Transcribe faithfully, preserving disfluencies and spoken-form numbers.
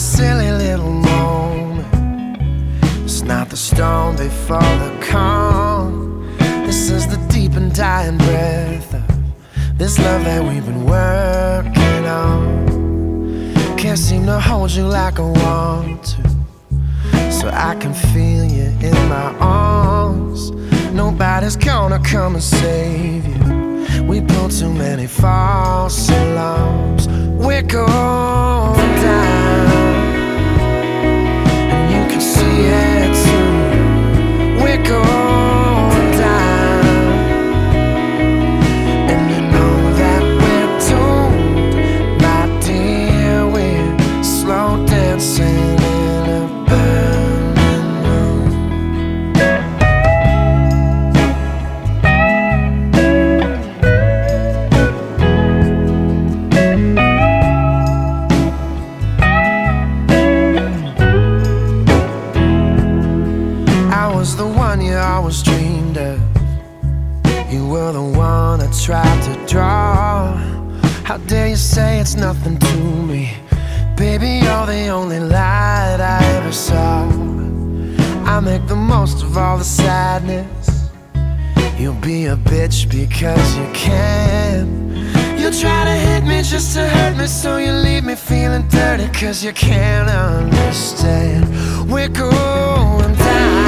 silly little moment. It's not the storm before the calm. This is the deep and dying breath of this love that we've been working on. Can't seem to hold you like I want to, so I can feel you in my arms. Nobody's gonna come and save you. We built too many false alarms. We're going down, and you can see it too. We're going down, and you know that we're doomed, my dear. We're slow dancing in a burning room. I was the one you always dreamed of. You were the one I tried to draw. How dare you say it's nothing to me? Baby, you're the only light I ever saw. I make the most of all the sadness. You'll be a bitch because you can. You try to hit me just to hurt me, so you leave me feeling dirty cause you can't understand. We're going down,